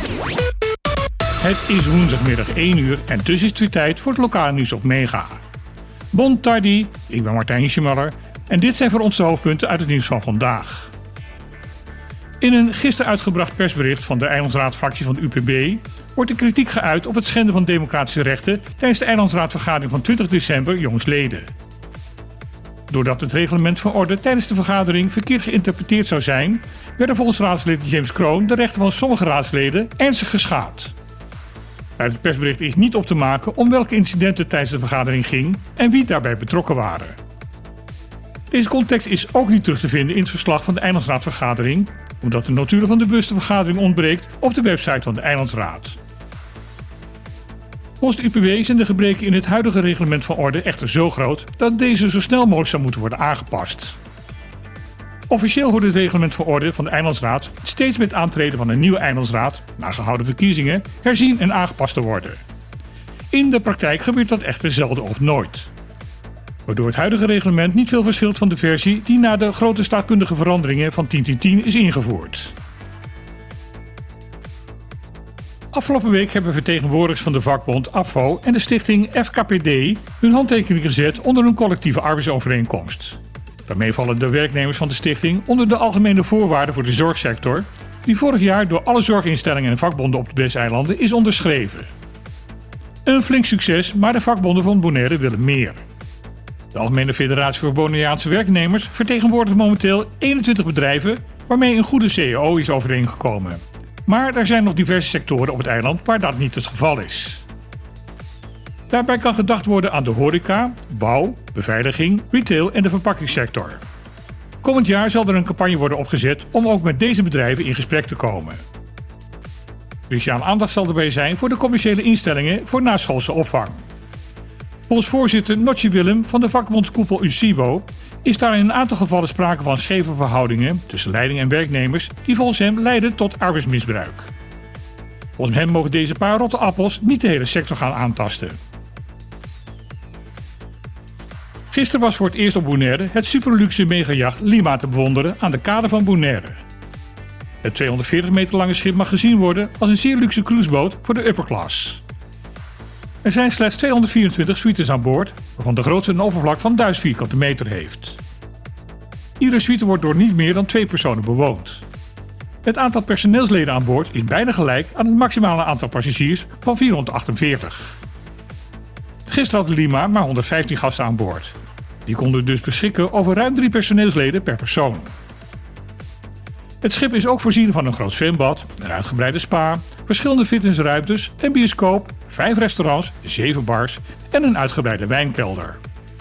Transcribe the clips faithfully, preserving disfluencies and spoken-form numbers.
Het is woensdagmiddag één uur en dus is het weer tijd voor het lokale nieuws op Mega. Bon tardi, ik ben Martijn Schemmer en dit zijn voor ons de hoofdpunten uit het nieuws van vandaag. In een gisteren uitgebracht persbericht van de Eilandsraadfractie van de U P B wordt de kritiek geuit op het schenden van democratische rechten tijdens de Eilandsraadvergadering van twintig december jongsleden. Doordat het reglement van orde tijdens de vergadering verkeerd geïnterpreteerd zou zijn, werden volgens raadslid James Kroon de rechten van sommige raadsleden ernstig geschaad. Uit het persbericht is niet op te maken om welke incidenten tijdens de vergadering ging en wie daarbij betrokken waren. Deze context is ook niet terug te vinden in het verslag van de Eilandsraadvergadering, omdat de notulen van de bewuste vergadering ontbreekt op de website van de Eilandsraad. Volgens de U P B zijn de gebreken in het huidige reglement van orde echter zo groot dat deze zo snel mogelijk zou moeten worden aangepast. Officieel wordt het reglement van orde van de Eilandsraad steeds met aantreden van een nieuwe Eilandsraad, na gehouden verkiezingen, herzien en aangepast te worden. In de praktijk gebeurt dat echter zelden of nooit. Waardoor het huidige reglement niet veel verschilt van de versie die na de grote staatkundige veranderingen van tien tien tien is ingevoerd. Afgelopen week hebben vertegenwoordigers van de vakbond A F O en de stichting F K P D hun handtekening gezet onder een collectieve arbeidsovereenkomst. Daarmee vallen de werknemers van de stichting onder de algemene voorwaarden voor de zorgsector, die vorig jaar door alle zorginstellingen en vakbonden op de Waddeneilanden is onderschreven. Een flink succes, maar de vakbonden van Bonaire willen meer. De Algemene Federatie voor Bonaireaanse Werknemers vertegenwoordigt momenteel eenentwintig bedrijven waarmee een goede C A O is overeengekomen. Maar er zijn nog diverse sectoren op het eiland waar dat niet het geval is. Daarbij kan gedacht worden aan de horeca, bouw, beveiliging, retail en de verpakkingssector. Komend jaar zal er een campagne worden opgezet om ook met deze bedrijven in gesprek te komen. Speciaal aandacht zal erbij zijn voor de commerciële instellingen voor naschoolse opvang. Volgens voorzitter Notje Willem van de vakbondskoepel U C I B O is daar in een aantal gevallen sprake van scheve verhoudingen tussen leiding en werknemers die volgens hem leiden tot arbeidsmisbruik. Volgens hem mogen deze paar rotte appels niet de hele sector gaan aantasten. Gisteren was voor het eerst op Bonaire het superluxe megajacht Lima te bewonderen aan de kade van Bonaire. Het tweehonderdveertig meter lange schip mag gezien worden als een zeer luxe cruiseboot voor de upper class. Er zijn slechts tweehonderdvierentwintig suites aan boord, waarvan de grootste een oppervlak van duizend vierkante meter heeft. Iedere suite wordt door niet meer dan twee personen bewoond. Het aantal personeelsleden aan boord is bijna gelijk aan het maximale aantal passagiers van vierhonderdachtenveertig. Gisteren had de Lima maar honderdvijftien gasten aan boord. Die konden dus beschikken over ruim drie personeelsleden per persoon. Het schip is ook voorzien van een groot zwembad, een uitgebreide spa, verschillende fitnessruimtes, een bioscoop, vijf restaurants, zeven bars en een uitgebreide wijnkelder.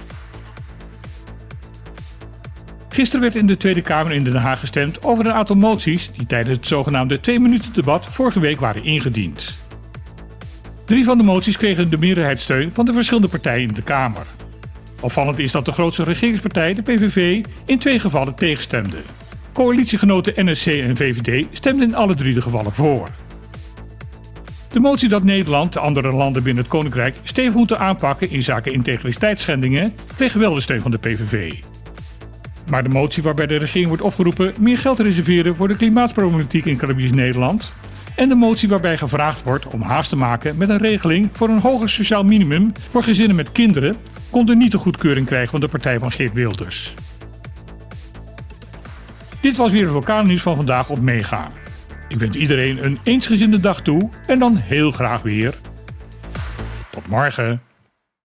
Gisteren werd in de Tweede Kamer in Den Haag gestemd over een aantal moties die tijdens het zogenaamde twee minuten debat vorige week waren ingediend. Drie van de moties kregen de meerderheidssteun van de verschillende partijen in de Kamer. Opvallend is dat de grootste regeringspartij, de P V V, in twee gevallen tegenstemde. Coalitiegenoten N S C en V V D stemden in alle drie de gevallen voor. De motie dat Nederland de andere landen binnen het Koninkrijk stevig moeten aanpakken in zaken integriteitsschendingen kreeg wel de steun van de P V V. Maar de motie waarbij de regering wordt opgeroepen meer geld te reserveren voor de klimaatproblematiek in Caribisch Nederland en de motie waarbij gevraagd wordt om haast te maken met een regeling voor een hoger sociaal minimum voor gezinnen met kinderen konden niet de goedkeuring krijgen van de partij van Geert Wilders. Dit was weer het lokale nieuws van vandaag op Mega. Ik wens iedereen een eensgezinde dag toe en dan heel graag weer. Tot morgen.